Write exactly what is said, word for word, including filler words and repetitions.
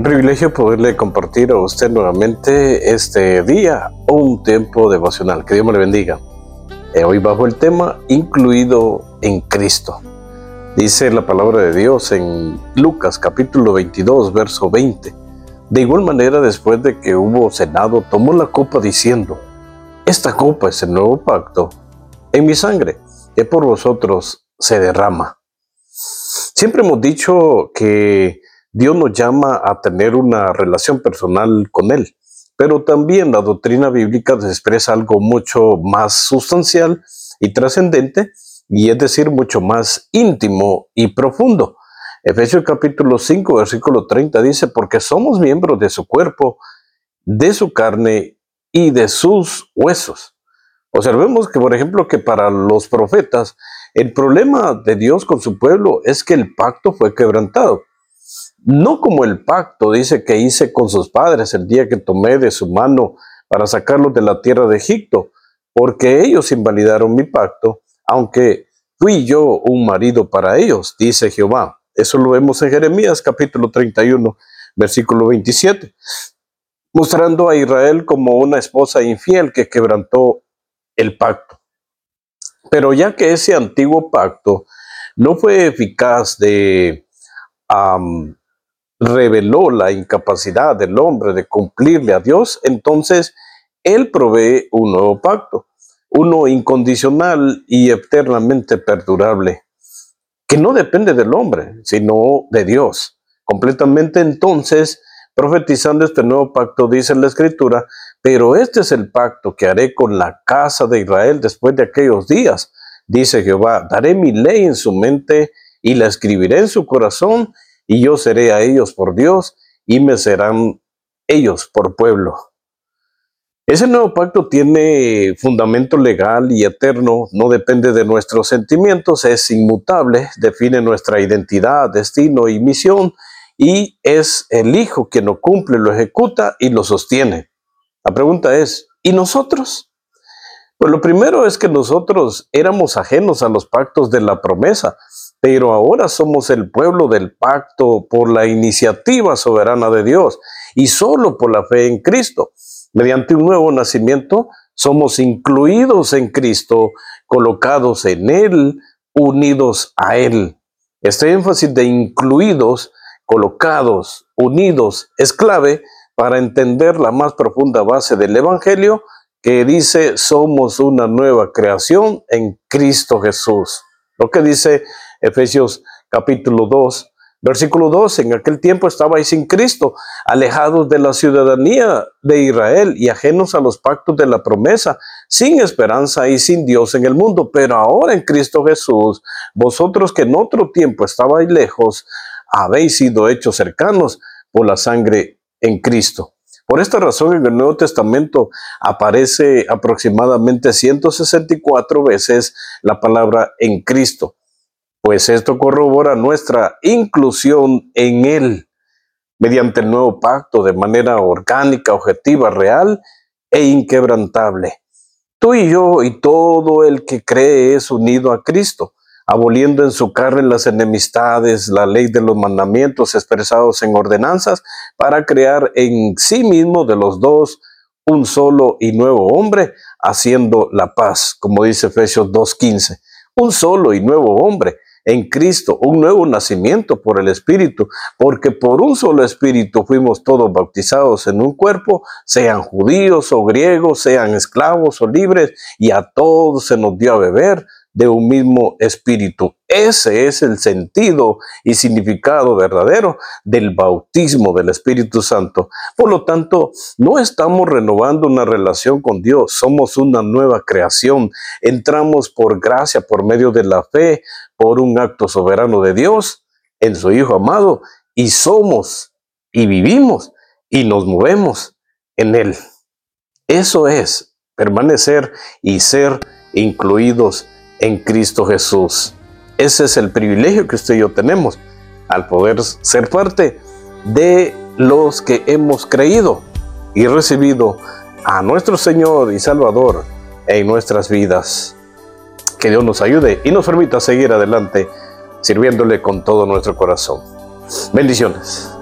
privilegio poderle compartir a usted nuevamente este día, un tiempo devocional. Que Dios me le bendiga. Eh, hoy bajo el tema incluido en Cristo. Dice la palabra de Dios en Lucas capítulo veintidós, verso veinte. De igual manera, después de que hubo cenado, tomó la copa diciendo: esta copa es el nuevo pacto en mi sangre, que por vosotros se derrama. Siempre hemos dicho que Dios nos llama a tener una relación personal con Él, pero también la doctrina bíblica expresa algo mucho más sustancial y trascendente, y es decir, mucho más íntimo y profundo. Efesios capítulo cinco, versículo treinta dice: porque somos miembros de su cuerpo, de su carne y de sus huesos. Observemos que, por ejemplo, que para los profetas, el problema de Dios con su pueblo es que el pacto fue quebrantado. No como el pacto, dice, que hice con sus padres el día que tomé de su mano para sacarlos de la tierra de Egipto, porque ellos invalidaron mi pacto, aunque fui yo un marido para ellos, dice Jehová. Eso lo vemos en Jeremías capítulo treinta y uno, versículo veintisiete, mostrando a Israel como una esposa infiel que quebrantó el pacto. Pero ya que ese antiguo pacto no fue eficaz de... Um, reveló la incapacidad del hombre de cumplirle a Dios, entonces Él provee un nuevo pacto, uno incondicional y eternamente perdurable, que no depende del hombre, sino de Dios. Completamente entonces, profetizando este nuevo pacto, dice la Escritura: pero este es el pacto que haré con la casa de Israel después de aquellos días, dice Jehová, daré mi ley en su mente y la escribiré en su corazón, y yo seré a ellos por Dios, y me serán ellos por pueblo. Ese nuevo pacto tiene fundamento legal y eterno, no depende de nuestros sentimientos, es inmutable, define nuestra identidad, destino y misión, y es el Hijo quien lo cumple, lo ejecuta y lo sostiene. La pregunta es, ¿y nosotros? Pues lo primero es que nosotros éramos ajenos a los pactos de la promesa, pero ahora somos el pueblo del pacto por la iniciativa soberana de Dios y solo por la fe en Cristo. Mediante un nuevo nacimiento, somos incluidos en Cristo, colocados en Él, unidos a Él. Este énfasis de incluidos, colocados, unidos, es clave para entender la más profunda base del Evangelio, que dice: somos una nueva creación en Cristo Jesús. Lo que dice Efesios capítulo dos, versículo dos: en aquel tiempo estabais sin Cristo, alejados de la ciudadanía de Israel y ajenos a los pactos de la promesa, sin esperanza y sin Dios en el mundo. Pero ahora en Cristo Jesús, vosotros que en otro tiempo estabais lejos, habéis sido hechos cercanos por la sangre en Cristo. Por esta razón, en el Nuevo Testamento aparece aproximadamente ciento sesenta y cuatro veces la palabra en Cristo, pues esto corrobora nuestra inclusión en Él mediante el nuevo pacto de manera orgánica, objetiva, real e inquebrantable. Tú y yo y todo el que cree es unido a Cristo, aboliendo en su carne las enemistades, la ley de los mandamientos expresados en ordenanzas, para crear en sí mismo de los dos un solo y nuevo hombre, haciendo la paz, como dice Efesios dos quince. Un solo y nuevo hombre en Cristo, un nuevo nacimiento por el Espíritu, porque por un solo Espíritu fuimos todos bautizados en un cuerpo, sean judíos o griegos, sean esclavos o libres, y a todos se nos dio a beber de un mismo espíritu. Ese es el sentido y significado verdadero del bautismo del Espíritu Santo. Por lo tanto, no estamos renovando una relación con Dios, somos una nueva creación. Entramos por gracia, por medio de la fe, por un acto soberano de Dios en su Hijo amado, y somos y vivimos y nos movemos en Él. Eso es permanecer y ser incluidos en Cristo Jesús. Ese es el privilegio que usted y yo tenemos al poder ser parte de los que hemos creído y recibido a nuestro Señor y Salvador en nuestras vidas. Que Dios nos ayude y nos permita seguir adelante sirviéndole con todo nuestro corazón. Bendiciones.